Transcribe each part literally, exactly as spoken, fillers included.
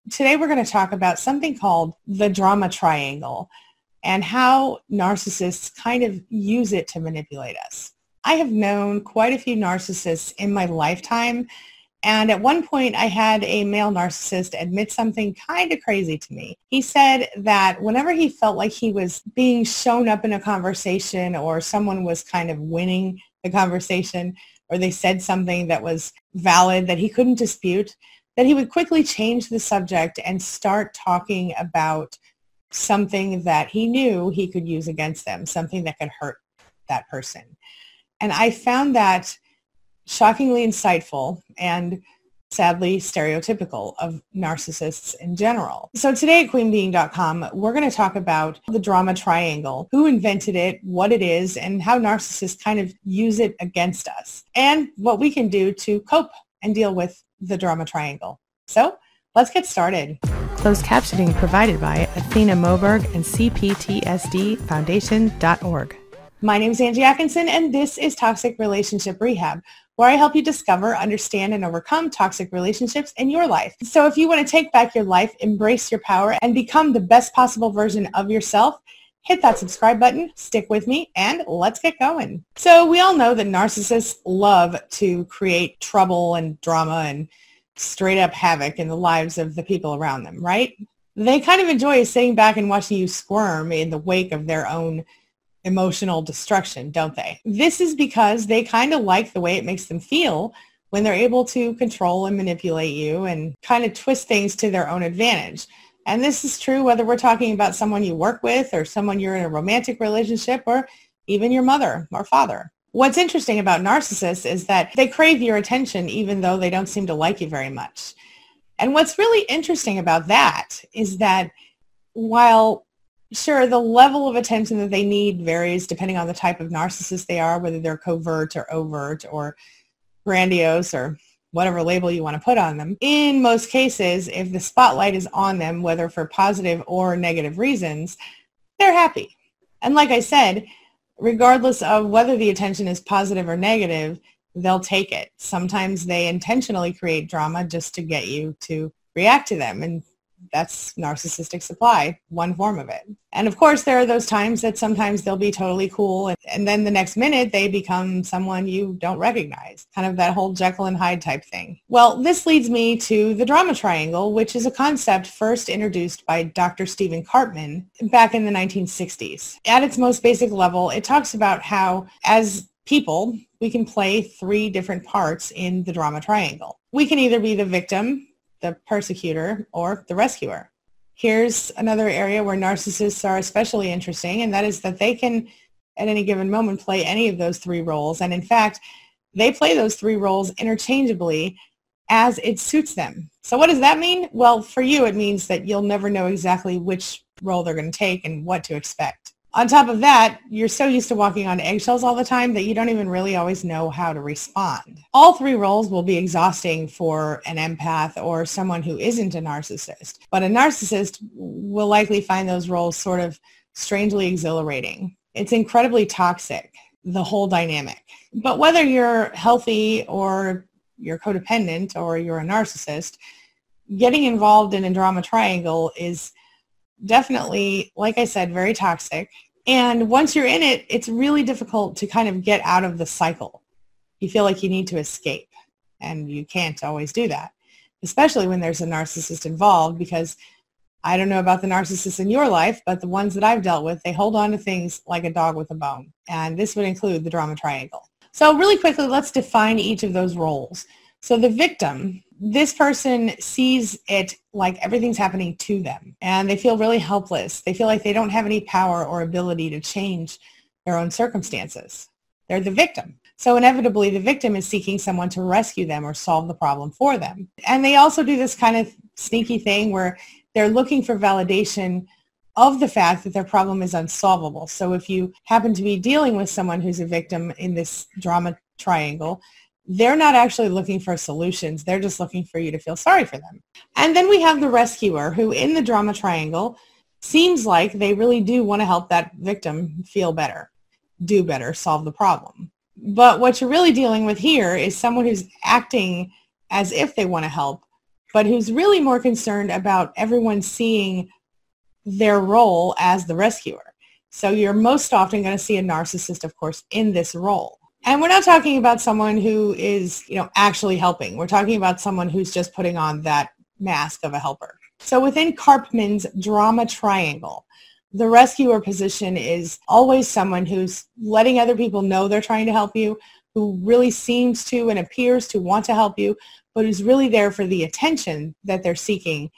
Today we're going to talk about something called the drama triangle and how narcissists kind of use it to manipulate us. I have known quite a few narcissists in my lifetime, and at one point I had a male narcissist admit something kind of crazy to me. He said that whenever he felt like he was being shown up in a conversation or someone was kind of winning the conversation or they said something that was valid that he couldn't dispute, that he would quickly change the subject and start talking about something that he knew he could use against them, something that could hurt that person. And I found that shockingly insightful and sadly stereotypical of narcissists in general. So today at queen beeing dot com, we're going to talk about the drama triangle, who invented it, what it is, and how narcissists kind of use it against us, and what we can do to cope and deal with the drama triangle. So let's get started. Closed captioning provided by Athena Moberg and C P T S D Foundation dot org. My name is Angie Atkinson, and this is Toxic Relationship Rehab, where I help you discover, understand, and overcome toxic relationships in your life. So if you want to take back your life, embrace your power, and become the best possible version of yourself, hit that subscribe button, stick with me, and let's get going. So we all know that narcissists love to create trouble and drama and straight up havoc in the lives of the people around them, right? They kind of enjoy sitting back and watching you squirm in the wake of their own emotional destruction, don't they? This is because they kind of like the way it makes them feel when they're able to control and manipulate you and kind of twist things to their own advantage. And this is true whether we're talking about someone you work with or someone you're in a romantic relationship or even your mother or father. What's interesting about narcissists is that they crave your attention even though they don't seem to like you very much. And what's really interesting about that is that while sure, the level of attention that they need varies depending on the type of narcissist they are, whether they're covert or overt or grandiose or whatever label you want to put on them. In most cases, if the spotlight is on them, whether for positive or negative reasons, they're happy. And like I said, regardless of whether the attention is positive or negative, they'll take it. Sometimes they intentionally create drama just to get you to react to them, and that's narcissistic supply, one form of it. And of course, there are those times that sometimes they'll be totally cool, and, and then the next minute they become someone you don't recognize, kind of that whole Jekyll and Hyde type thing. Well, this leads me to the drama triangle, which is a concept first introduced by Doctor Stephen Karpman back in the nineteen sixties. At its most basic level, it talks about how, as people, we can play three different parts in the drama triangle. We can either be the victim, the persecutor, or the rescuer. Here's another area where narcissists are especially interesting, and that is that they can, at any given moment, play any of those three roles. And in fact, they play those three roles interchangeably as it suits them. So what does that mean? Well, for you, it means that you'll never know exactly which role they're going to take and what to expect. On top of that, you're so used to walking on eggshells all the time that you don't even really always know how to respond. All three roles will be exhausting for an empath or someone who isn't a narcissist, but a narcissist will likely find those roles sort of strangely exhilarating. It's incredibly toxic, the whole dynamic. But whether you're healthy or you're codependent or you're a narcissist, getting involved in a drama triangle is definitely, like I said, very toxic. And once you're in it, it's really difficult to kind of get out of the cycle. You feel like you need to escape, and you can't always do that, especially when there's a narcissist involved, because I don't know about the narcissists in your life, but the ones that I've dealt with, they hold on to things like a dog with a bone. And this would include the drama triangle. So really quickly, let's define each of those roles. So the victim, this person sees it like everything's happening to them, and they feel really helpless. They feel like they don't have any power or ability to change their own circumstances. They're the victim. So inevitably, the victim is seeking someone to rescue them or solve the problem for them. And they also do this kind of sneaky thing where they're looking for validation of the fact that their problem is unsolvable. So if you happen to be dealing with someone who's a victim in this drama triangle, they're not actually looking for solutions. They're just looking for you to feel sorry for them. And then we have the rescuer, who in the drama triangle seems like they really do want to help that victim feel better, do better, solve the problem. But what you're really dealing with here is someone who's acting as if they want to help, but who's really more concerned about everyone seeing their role as the rescuer. So you're most often going to see a narcissist, of course, in this role. And we're not talking about someone who is, you know, actually helping. We're talking about someone who's just putting on that mask of a helper. So within Karpman's drama triangle, the rescuer position is always someone who's letting other people know they're trying to help you, who really seems to and appears to want to help you, but who's really there for the attention that they're seeking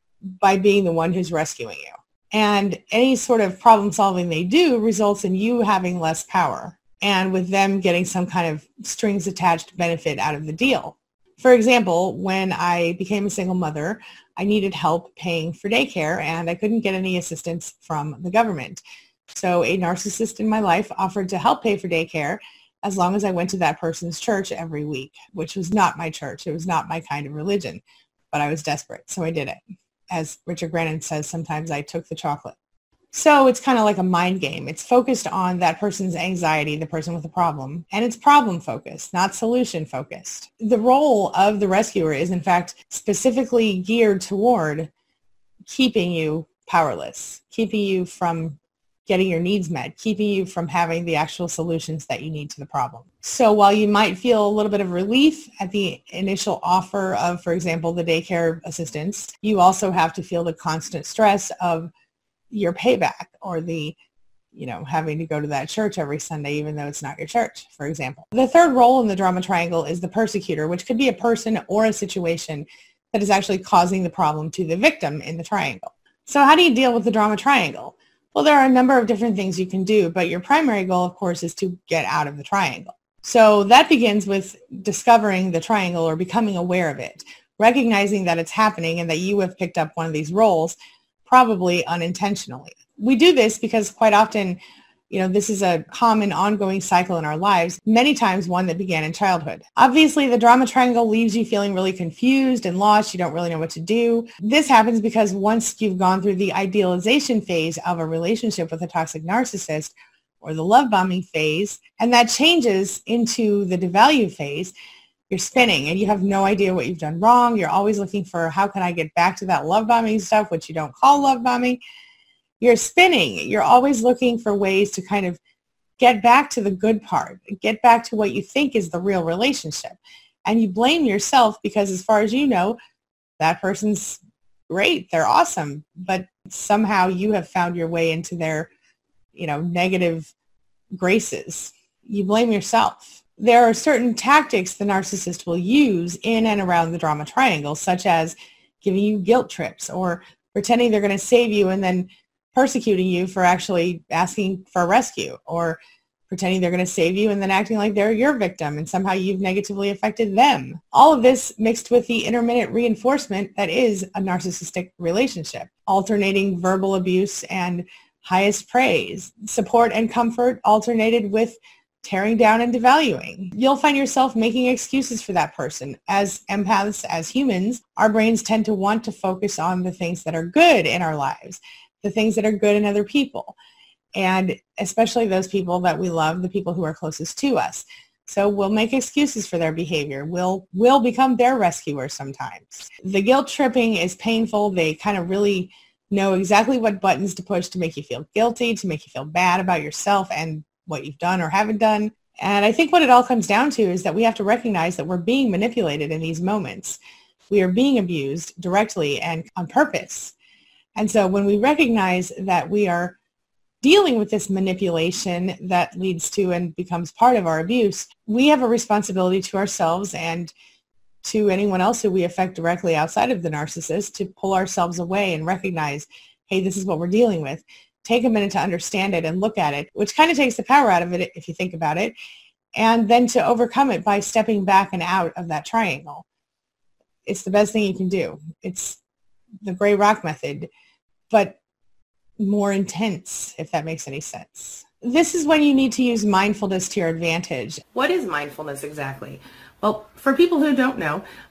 by being the one who's rescuing you. And any sort of problem solving they do results in you having less power, and with them getting some kind of strings attached benefit out of the deal. For example, when I became a single mother, I needed help paying for daycare, and I couldn't get any assistance from the government. So a narcissist in my life offered to help pay for daycare as long as I went to that person's church every week, which was not my church. It was not my kind of religion, but I was desperate, so I did it. As Richard Grannon says, sometimes I took the chocolate. So it's kind of like a mind game. It's focused on that person's anxiety, the person with a problem, and it's problem focused, not solution focused. The role of the rescuer is, in fact, specifically geared toward keeping you powerless, keeping you from getting your needs met, keeping you from having the actual solutions that you need to the problem. So while you might feel a little bit of relief at the initial offer of, for example, the daycare assistance, you also have to feel the constant stress of your payback, or the, you know, having to go to that church every Sunday, even though it's not your church, for example. The third role in the drama triangle is the persecutor, which could be a person or a situation that is actually causing the problem to the victim in the triangle. So how do you deal with the drama triangle? Well, there are a number of different things you can do, but your primary goal, of course, is to get out of the triangle. So that begins with discovering the triangle or becoming aware of it, recognizing that it's happening and that you have picked up one of these roles, probably unintentionally. We do this because quite often, you know, this is a common ongoing cycle in our lives, many times one that began in childhood. Obviously, the drama triangle leaves you feeling really confused and lost. You don't really know what to do. This happens because once you've gone through the idealization phase of a relationship with a toxic narcissist, or the love bombing phase, and that changes into the devalue phase, you're spinning and you have no idea what you've done wrong. You're always looking for, how can I get back to that love bombing stuff, which you don't call love bombing. You're spinning. You're always looking for ways to kind of get back to the good part, get back to what you think is the real relationship. And you blame yourself because, as far as you know, that person's great, they're awesome, but somehow you have found your way into their, you know, negative graces. You blame yourself. There are certain tactics the narcissist will use in and around the drama triangle, such as giving you guilt trips or pretending they're going to save you and then persecuting you for actually asking for a rescue, or pretending they're going to save you and then acting like they're your victim and somehow you've negatively affected them. All of this mixed with the intermittent reinforcement that is a narcissistic relationship, alternating verbal abuse and highest praise, support and comfort alternated with tearing down and devaluing. You'll find yourself making excuses for that person. As empaths, as humans, our brains tend to want to focus on the things that are good in our lives, the things that are good in other people, and especially those people that we love, the people who are closest to us. So we'll make excuses for their behavior. We'll, we'll become their rescuer sometimes. The guilt tripping is painful. They kind of really know exactly what buttons to push to make you feel guilty, to make you feel bad about yourself and what you've done or haven't done. And I think what it all comes down to is that we have to recognize that we're being manipulated in these moments. We are being abused directly and on purpose. And so when we recognize that we are dealing with this manipulation that leads to and becomes part of our abuse, we have a responsibility to ourselves and to anyone else who we affect directly outside of the narcissist to pull ourselves away and recognize, hey, this is what we're dealing with. Take a minute to understand it and look at it, which kind of takes the power out of it if you think about it, and then to overcome it by stepping back and out of that triangle. It's the best thing you can do. It's the gray rock method, but more intense, if that makes any sense. This is when you need to use mindfulness to your advantage. What is mindfulness exactly? Well, for people who don't know,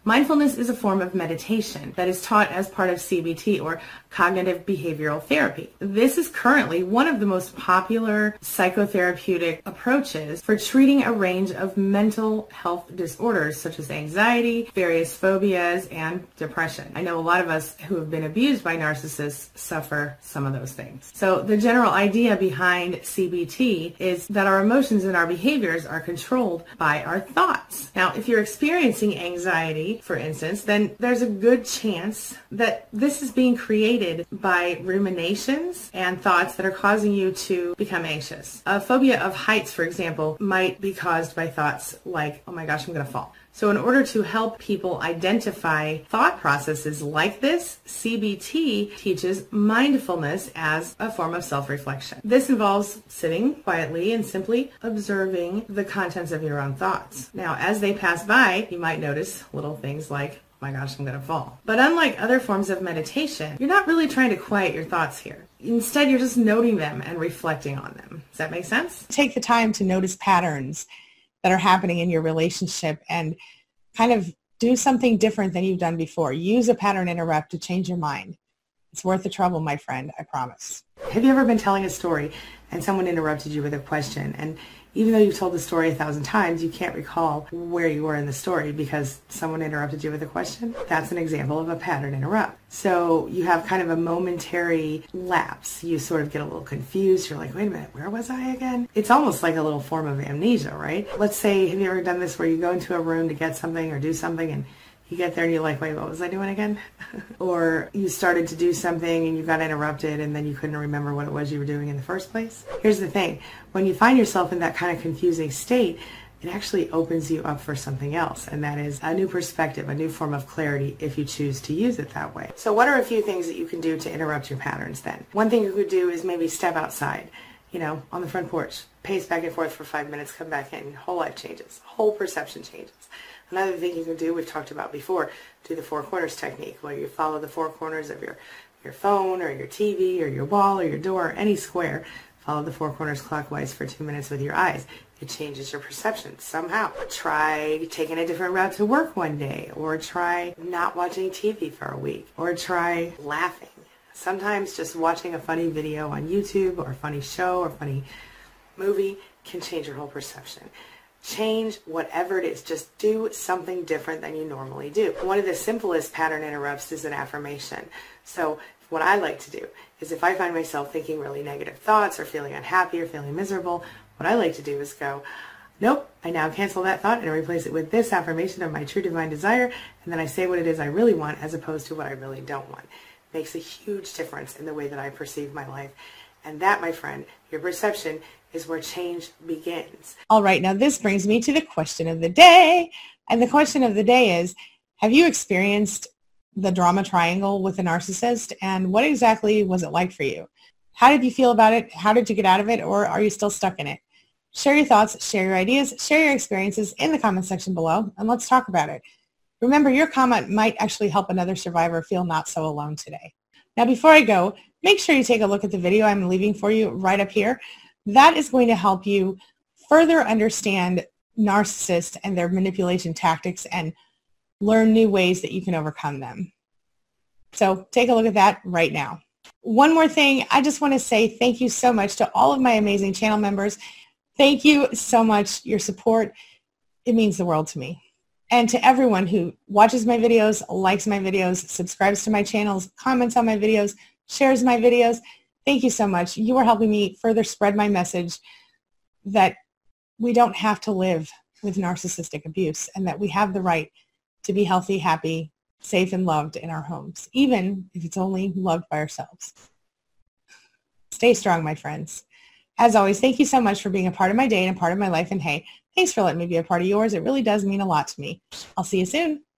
Mindfulness is a form of meditation that is taught as part of C B T, or cognitive behavioral therapy. This is currently one of the most popular psychotherapeutic approaches for treating a range of mental health disorders such as anxiety, various phobias, and depression. I know a lot of us who have been abused by narcissists suffer some of those things. So the general idea behind C B T is that our emotions and our behaviors are controlled by our thoughts. Now, if you're experiencing anxiety, for instance, then there's a good chance that this is being created by ruminations and thoughts that are causing you to become anxious. A phobia of heights, for example, might be caused by thoughts like, oh my gosh, I'm going to fall. So in order to help people identify thought processes like this, C B T teaches mindfulness as a form of self-reflection. This involves sitting quietly and simply observing the contents of your own thoughts. Now, as they pass by, you might notice little things like, oh my gosh, I'm going to fall. But unlike other forms of meditation, you're not really trying to quiet your thoughts here. Instead, you're just noting them and reflecting on them. Does that make sense? Take the time to notice patterns that are happening in your relationship and kind of do something different than you've done before. Use a pattern interrupt to change your mind. It's worth the trouble, my friend, I promise. Have you ever been telling a story and someone interrupted you with a question, and even though you've told the story a thousand times, you can't recall where you were in the story because someone interrupted you with a question? That's an example of a pattern interrupt. So you have kind of a momentary lapse. You sort of get a little confused. You're like, wait a minute, where was I again? It's almost like a little form of amnesia, right? Let's say, have you ever done this where you go into a room to get something or do something and you get there and you're like, wait, what was I doing again? Or you started to do something and you got interrupted and then you couldn't remember what it was you were doing in the first place. Here's the thing. When you find yourself in that kind of confusing state, it actually opens you up for something else, and that is a new perspective, a new form of clarity if you choose to use it that way. So what are a few things that you can do to interrupt your patterns then? One thing you could do is maybe step outside, you know, on the front porch, pace back and forth for five minutes, come back in, whole life changes, whole perception changes. Another thing you can do, we've talked about before, do the four corners technique, where you follow the four corners of your, your phone or your T V or your wall or your door, or any square. Follow the four corners clockwise for two minutes with your eyes. It changes your perception somehow. Try taking a different route to work one day, or try not watching T V for a week, or try laughing. Sometimes just watching a funny video on YouTube or a funny show or funny movie can change your whole perception. Change whatever it is. Just do something different than you normally do. One of the simplest pattern interrupts is an affirmation. So what I like to do is if I find myself thinking really negative thoughts or feeling unhappy or feeling miserable, what I like to do is go, nope, I now cancel that thought and replace it with this affirmation of my true divine desire, and then I say what it is I really want as opposed to what I really don't want. It makes a huge difference in the way that I perceive my life. And that, my friend, your perception is where change begins. All right, now this brings me to the question of the day. And the question of the day is, have you experienced the drama triangle with a narcissist? And what exactly was it like for you? How did you feel about it? How did you get out of it? Or are you still stuck in it? Share your thoughts, share your ideas, share your experiences in the comment section below, and let's talk about it. Remember, your comment might actually help another survivor feel not so alone today. Now, before I go, make sure you take a look at the video I'm leaving for you right up here. That is going to help you further understand narcissists and their manipulation tactics and learn new ways that you can overcome them. So take a look at that right now. One more thing, I just want to say thank you so much to all of my amazing channel members. Thank you so much. Your support, it means the world to me. And to everyone who watches my videos, likes my videos, subscribes to my channels, comments on my videos, shares my videos, thank you so much. You are helping me further spread my message that we don't have to live with narcissistic abuse and that we have the right to be healthy, happy, safe, and loved in our homes, even if it's only loved by ourselves. Stay strong, my friends. As always, thank you so much for being a part of my day and a part of my life. And hey, thanks for letting me be a part of yours. It really does mean a lot to me. I'll see you soon.